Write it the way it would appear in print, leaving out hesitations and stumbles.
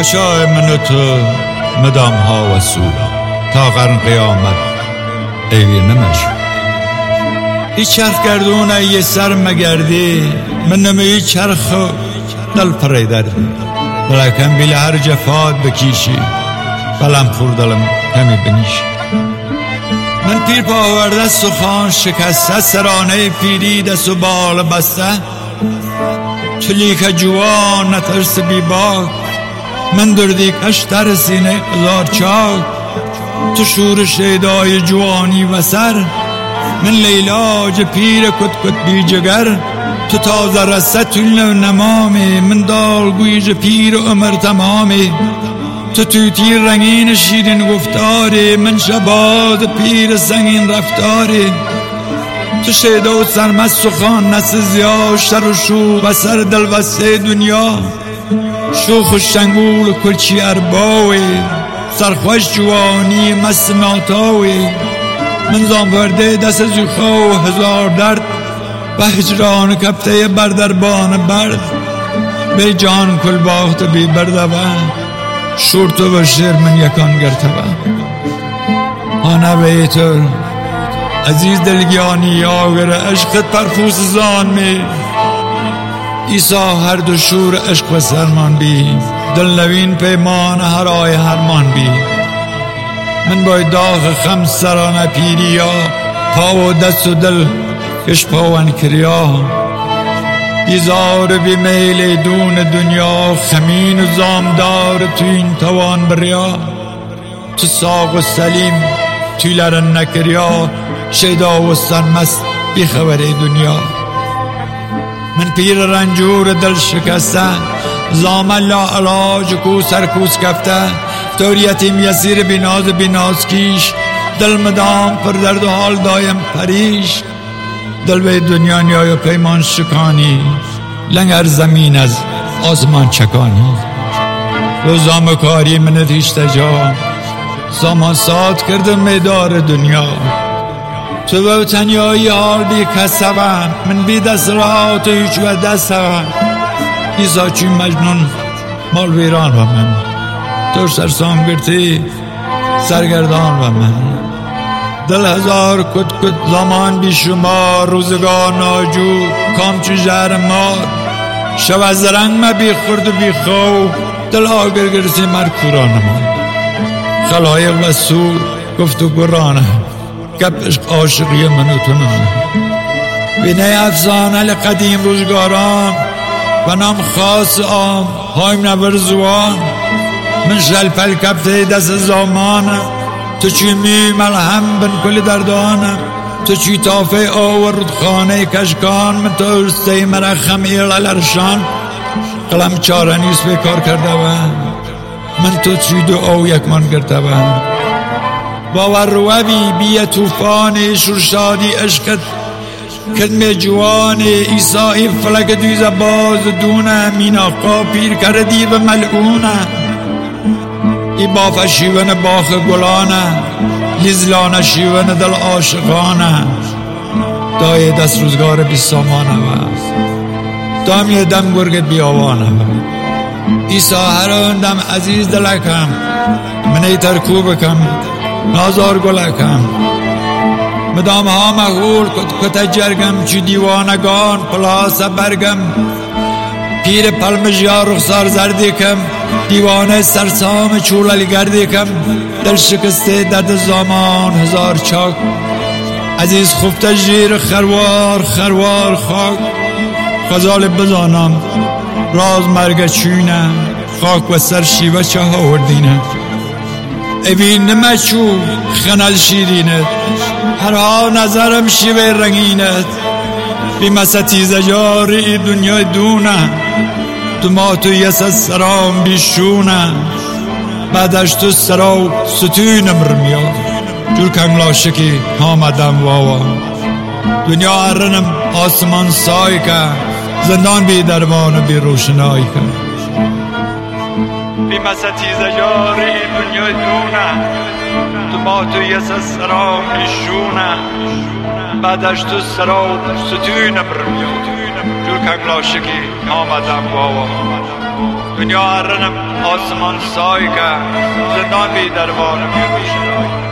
پادشاه من و تو مدام ها و سو تا قرن قیامت ایوی نمشو ای چرخ گردونه یه سر مگردی من نمی چرخ دل پریدر بلکن بیل هر جفات بکیشی بلم خوردلم همی بنیشی من پیر پاورده سخان شکسته سرانه پیری دست و بال بسته چلیک جوان نترس بی باک من دردی کشتر سینه هزار چاک تو شور شیدای جوانی و سر من لیلاج پیر کت کت بی جگر تو تازه رسه طول نمامی من دالگویج پیر عمر تمامی تو توتی رنگین شیرین گفتاری من شباز پیر سنگین رفتاری تو شیدا و سرمست و خان نس زیا شر و شو و سر دل وسته دنیا شوخ و شنگول و کلچی ارباوی سرخوش جوانی مست ناتاوی من زانورده دست زوخا و هزار درد و هجران کفته بردربان برد به جان کل باخت بی بردوه شورتو و شیر من یکان گرتوه آنه بیتر عزیز دلگیانی یاگر عشقت پرفوس زان می ایسا هر دو شور عشق و سرمان بی دل نوین پیمان هر آی هرمان بی من باید داغ خمس سرانه پیریا پا و دست و دل کش پاون کریا ایزار بی میل دون دنیا خمین و زامدار تو این توان بریا تو ساق و سلیم توی لرن نکریا شیدا و سرمست بی خبر دنیا من پیر رنجور دل شکسته زامن لا علاج کو سرکوس کفته طور یتیم یسیر بیناز کیش دل مدام پر درد و حال دایم پریش دل به دنیا نیای و پیمان شکانی لنگر زمین از آسمان چکانی روزام کاری من دیشت جا سامان ساد کردم میدار دنیا تو به تنیایی حال بی کسبم من بی دست را تو هیچ و دستم ایسا چی مجنون مال ویران و من تو سرسام گرتی سرگردان و من دل هزار کت کت زمان بی شمار روزگار ناجو کام چو جهر مار شب از رنگ ما بی خورد و بی خو دل آگر گرسی مرکوران ما خلایق و سور گفت و گرانه گپ عشق عاشقی من و تنانه بینه افسانه لقدیم روزگاران و نام خاص آم هایم نبر زوان من شلپل کفته دست زمانه تو چی می ملهم بن کل دردانه تو چی تافه آورد خانه کشکان من تو ارسته مرخم ایلالرشان قلم چاره نیست به کار کرده من تو چی دو او یک من کرده باور روی بی توفان شرشادی عشقت کدم جوان ایسای فلک دویز باز دونه میناقا پیر کردی و ملعونه ای باف شیون باخ گلانه لیزلانه شیون دل عاشقانه دای دست روزگار بی سامانه دام یه دم گرگ بیاوانه ایسا هر دم عزیز دلکم منی ترکوبکم نازار گلکم مدام ها مغول کت جرگم چی دیوانگان پلاس برگم پیر پلمش یا رخسار زردیکم دیوانه سرسام چولل گردیکم دل شکسته درد زمان هزار چاک عزیز خفته جیر خروار خاک خزال بزانم راز مرگ چونه خاک و سر شیوه چه هاوردینه اوین نمچو خنال شیرینت هر ها نظرم شیوه رنگینت بی مستیز جاری دنیا دونه تو ما تو یس سرام بیشونه بعدش تو سراو ستونم رمیا جور کنگلا شکی آمدم واوا دنیا هرنم آسمان سای که زندان بی درمان و بی روشنایی که بی مستیز جاری دنیا دونه تو ما تو یس سرام بیشونه بعدش تو سراو ستونم رمیا جور کنگ لاشکی آمدم بابا دنیا هرنم آسمان سای که زندان بی دربارم یه روشنایی